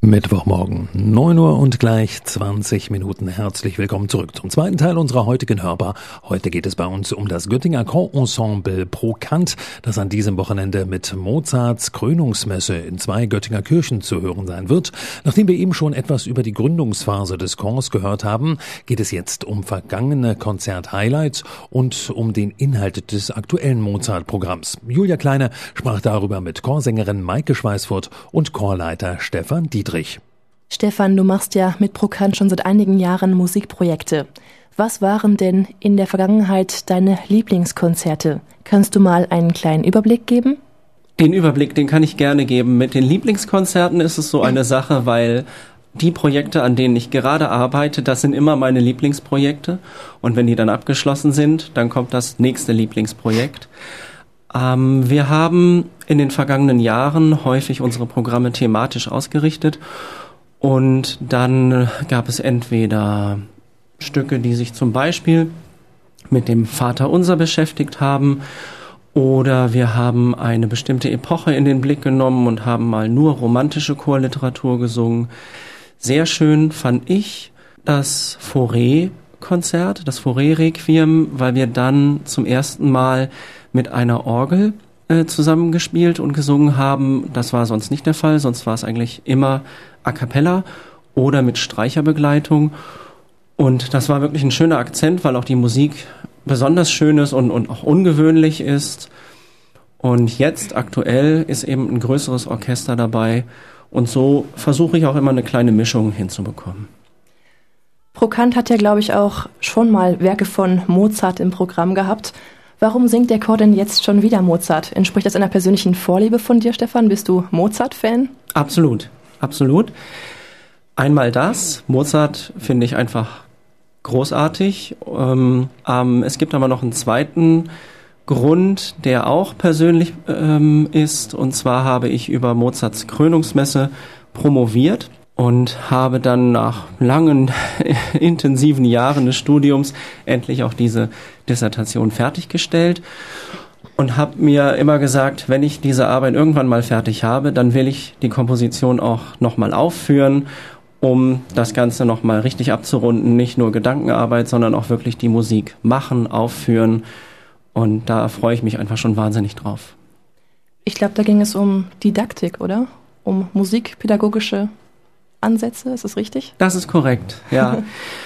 Mittwochmorgen, 9 Uhr und gleich 20 Minuten. Herzlich willkommen zurück zum zweiten Teil unserer heutigen Hörbar. Heute geht es bei uns um das Göttinger Chorensemble Pro Kant, das an diesem Wochenende mit Mozarts Krönungsmesse in 2 Göttinger Kirchen zu hören sein wird. Nachdem wir eben schon etwas über die Gründungsphase des Chors gehört haben, geht es jetzt um vergangene Konzert-Highlights und um den Inhalt des aktuellen Mozart-Programms. Julia Kleine sprach darüber mit Chorsängerin Maike Schweißfurt und Chorleiter Stefan Dietrich. Stefan, du machst ja mit Pro Kant schon seit einigen Jahren Musikprojekte. Was waren denn in der Vergangenheit deine Lieblingskonzerte? Kannst du mal einen kleinen Überblick geben? Den Überblick, den kann ich gerne geben. Mit den Lieblingskonzerten ist es so eine Sache, weil die Projekte, an denen ich gerade arbeite, das sind immer meine Lieblingsprojekte. Und wenn die dann abgeschlossen sind, dann kommt das nächste Lieblingsprojekt. Wir haben in den vergangenen Jahren häufig unsere Programme thematisch ausgerichtet und dann gab es entweder Stücke, die sich zum Beispiel mit dem Vaterunser beschäftigt haben, oder wir haben eine bestimmte Epoche in den Blick genommen und haben mal nur romantische Chorliteratur gesungen. Sehr schön fand ich das Fauré-Konzert, das Fauré-Requiem, weil wir dann zum ersten Mal mit einer Orgel zusammengespielt und gesungen haben. Das war sonst nicht der Fall, sonst war es eigentlich immer a cappella oder mit Streicherbegleitung. Und das war wirklich ein schöner Akzent, weil auch die Musik besonders schön ist und auch ungewöhnlich ist. Und jetzt aktuell ist eben ein größeres Orchester dabei. Und so versuche ich auch immer eine kleine Mischung hinzubekommen. Pro Kant hat ja, glaube ich, auch schon mal Werke von Mozart im Programm gehabt. Warum singt der Chor denn jetzt schon wieder Mozart? Entspricht das einer persönlichen Vorliebe von dir, Stefan? Bist du Mozart-Fan? Absolut, absolut. Einmal das. Mozart finde ich einfach großartig. Es gibt aber noch einen zweiten Grund, der auch persönlich ist. Und zwar habe ich über Mozarts Krönungsmesse promoviert und habe dann nach langen, intensiven Jahren des Studiums endlich auch diese Dissertation fertiggestellt und habe mir immer gesagt, wenn ich diese Arbeit irgendwann mal fertig habe, dann will ich die Komposition auch nochmal aufführen, um das Ganze nochmal richtig abzurunden. Nicht nur Gedankenarbeit, sondern auch wirklich die Musik machen, aufführen. Und da freue ich mich einfach schon wahnsinnig drauf. Ich glaube, da ging es um Didaktik, oder? Um musikpädagogische Ansätze, ist das richtig? Das ist korrekt, ja.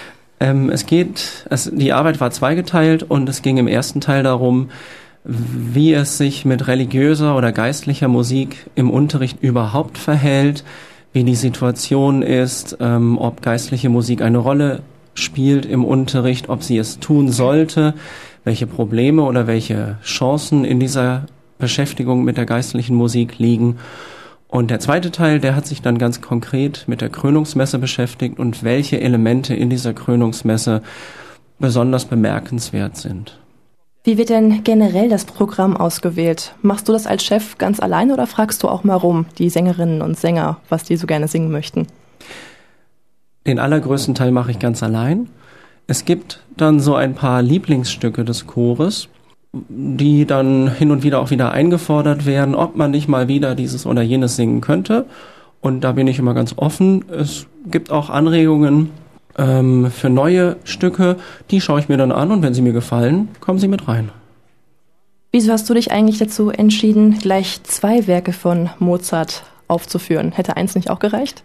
Die Arbeit war zweigeteilt und es ging im ersten Teil darum, wie es sich mit religiöser oder geistlicher Musik im Unterricht überhaupt verhält, wie die Situation ist, ob geistliche Musik eine Rolle spielt im Unterricht, ob sie es tun sollte, welche Probleme oder welche Chancen in dieser Beschäftigung mit der geistlichen Musik liegen. Und der zweite Teil, der hat sich dann ganz konkret mit der Krönungsmesse beschäftigt und welche Elemente in dieser Krönungsmesse besonders bemerkenswert sind. Wie wird denn generell das Programm ausgewählt? Machst du das als Chef ganz allein oder fragst du auch mal rum, die Sängerinnen und Sänger, was die so gerne singen möchten? Den allergrößten Teil mache ich ganz allein. Es gibt dann so ein paar Lieblingsstücke des Chores, die dann hin und wieder auch wieder eingefordert werden, ob man nicht mal wieder dieses oder jenes singen könnte. Und da bin ich immer ganz offen. Es gibt auch Anregungen für neue Stücke, die schaue ich mir dann an und wenn sie mir gefallen, kommen sie mit rein. Wieso hast du dich eigentlich dazu entschieden, gleich 2 Werke von Mozart aufzuführen? Hätte eins nicht auch gereicht?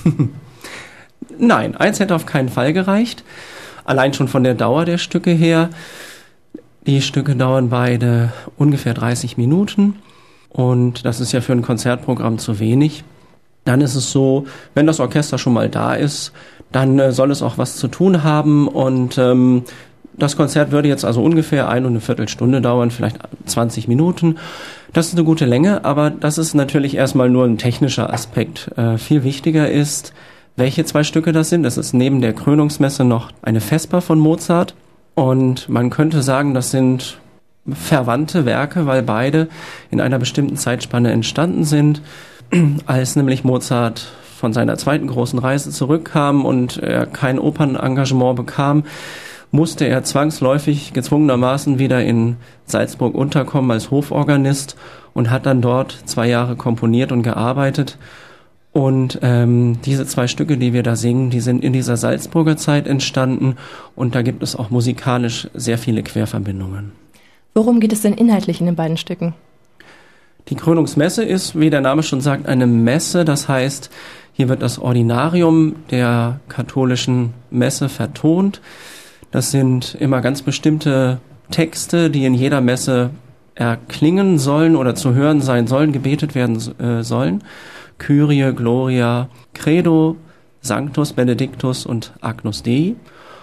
Nein, eins hätte auf keinen Fall gereicht. Allein schon von der Dauer der Stücke her. Die Stücke dauern beide ungefähr 30 Minuten und das ist ja für ein Konzertprogramm zu wenig. Dann ist es so, wenn das Orchester schon mal da ist, dann soll es auch was zu tun haben und das Konzert würde jetzt also ungefähr 1,25 Stunden dauern, vielleicht 20 Minuten. Das ist eine gute Länge, aber das ist natürlich erstmal nur ein technischer Aspekt. Viel wichtiger ist, welche 2 Stücke das sind. Es ist neben der Krönungsmesse noch eine Vesper von Mozart. Und man könnte sagen, das sind verwandte Werke, weil beide in einer bestimmten Zeitspanne entstanden sind. Als nämlich Mozart von seiner zweiten großen Reise zurückkam und er kein Opernengagement bekam, musste er zwangsläufig gezwungenermaßen wieder in Salzburg unterkommen als Hoforganist und hat dann dort 2 Jahre komponiert und gearbeitet. Und diese 2 Stücke, die wir da singen, die sind in dieser Salzburger Zeit entstanden und da gibt es auch musikalisch sehr viele Querverbindungen. Worum geht es denn inhaltlich in den beiden Stücken? Die Krönungsmesse ist, wie der Name schon sagt, eine Messe. Das heißt, hier wird das Ordinarium der katholischen Messe vertont. Das sind immer ganz bestimmte Texte, die in jeder Messe erklingen sollen oder zu hören sein sollen, gebetet werden sollen. Kyrie, Gloria, Credo, Sanctus, Benedictus und Agnus Dei.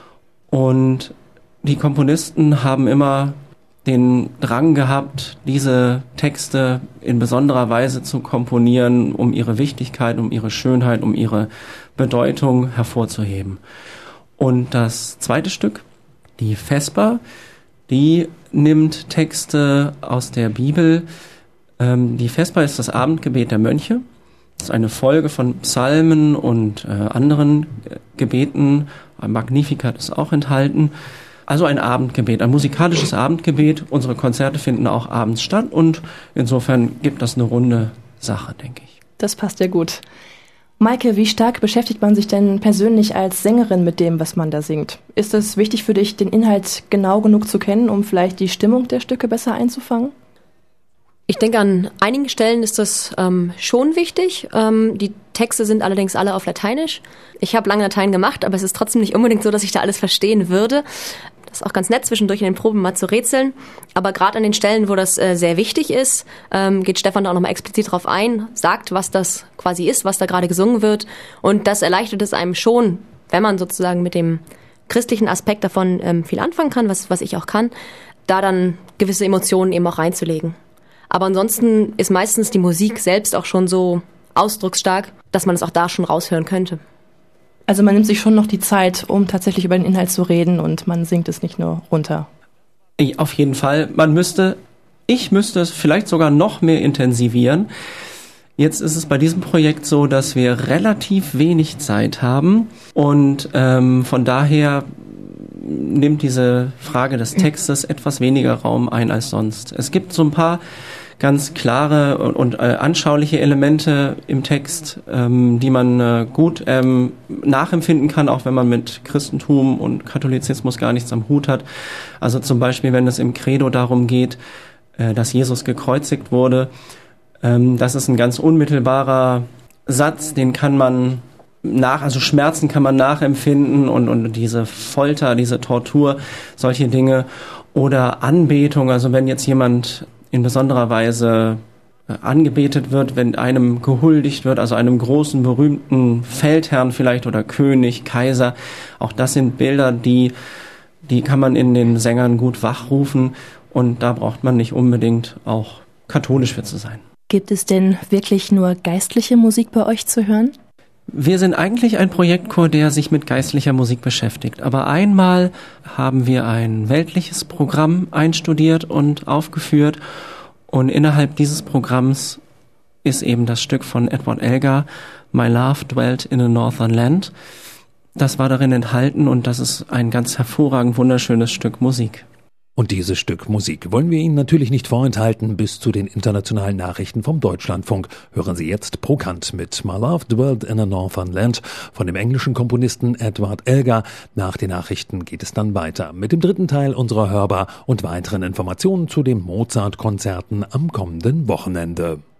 Und die Komponisten haben immer den Drang gehabt, diese Texte in besonderer Weise zu komponieren, um ihre Wichtigkeit, um ihre Schönheit, um ihre Bedeutung hervorzuheben. Und das zweite Stück, die Vesper, die nimmt Texte aus der Bibel. Die Vesper ist das Abendgebet der Mönche. Das ist eine Folge von Psalmen und anderen Gebeten. Ein Magnificat ist auch enthalten. Also ein Abendgebet, ein musikalisches Abendgebet. Unsere Konzerte finden auch abends statt und insofern gibt das eine runde Sache, denke ich. Das passt ja gut. Maike, wie stark beschäftigt man sich denn persönlich als Sängerin mit dem, was man da singt? Ist es wichtig für dich, den Inhalt genau genug zu kennen, um vielleicht die Stimmung der Stücke besser einzufangen? Ich denke, an einigen Stellen ist das schon wichtig. Die Texte sind allerdings alle auf Lateinisch. Ich habe lange Latein gemacht, aber es ist trotzdem nicht unbedingt so, dass ich da alles verstehen würde. Das ist auch ganz nett, zwischendurch in den Proben mal zu rätseln. Aber gerade an den Stellen, wo das sehr wichtig ist, geht Stefan da auch nochmal explizit drauf ein, sagt, was das quasi ist, was da gerade gesungen wird. Und das erleichtert es einem schon, wenn man sozusagen mit dem christlichen Aspekt davon viel anfangen kann, was ich auch kann, da dann gewisse Emotionen eben auch reinzulegen. Aber ansonsten ist meistens die Musik selbst auch schon so ausdrucksstark, dass man es auch da schon raushören könnte. Also man nimmt sich schon noch die Zeit, um tatsächlich über den Inhalt zu reden und man singt es nicht nur runter. Auf jeden Fall. Ich müsste es vielleicht sogar noch mehr intensivieren. Jetzt ist es bei diesem Projekt so, dass wir relativ wenig Zeit haben und von daher nimmt diese Frage des Textes etwas weniger Raum ein als sonst. Es gibt so ein paar ganz klare und anschauliche Elemente im Text, die man gut nachempfinden kann, auch wenn man mit Christentum und Katholizismus gar nichts am Hut hat. Also zum Beispiel, wenn es im Credo darum geht, dass Jesus gekreuzigt wurde, das ist ein ganz unmittelbarer Satz, den kann man also Schmerzen kann man nachempfinden und diese Folter, diese Tortur, solche Dinge. Oder Anbetung, also wenn jetzt jemand in besonderer Weise angebetet wird, wenn einem gehuldigt wird, also einem großen, berühmten Feldherrn vielleicht oder König, Kaiser. Auch das sind Bilder, die kann man in den Sängern gut wachrufen und da braucht man nicht unbedingt auch katholisch für zu sein. Gibt es denn wirklich nur geistliche Musik bei euch zu hören? Wir sind eigentlich ein Projektchor, der sich mit geistlicher Musik beschäftigt. Aber einmal haben wir ein weltliches Programm einstudiert und aufgeführt. Und innerhalb dieses Programms ist eben das Stück von Edward Elgar, My Love Dwelt in a Northern Land. Das war darin enthalten und das ist ein ganz hervorragend wunderschönes Stück Musik. Und dieses Stück Musik wollen wir Ihnen natürlich nicht vorenthalten. Bis zu den internationalen Nachrichten vom Deutschlandfunk hören Sie jetzt Pro Kant mit My Love Dwelt in a Northern Land von dem englischen Komponisten Edward Elgar. Nach den Nachrichten geht es dann weiter mit dem dritten Teil unserer Hörbar und weiteren Informationen zu den Mozart-Konzerten am kommenden Wochenende.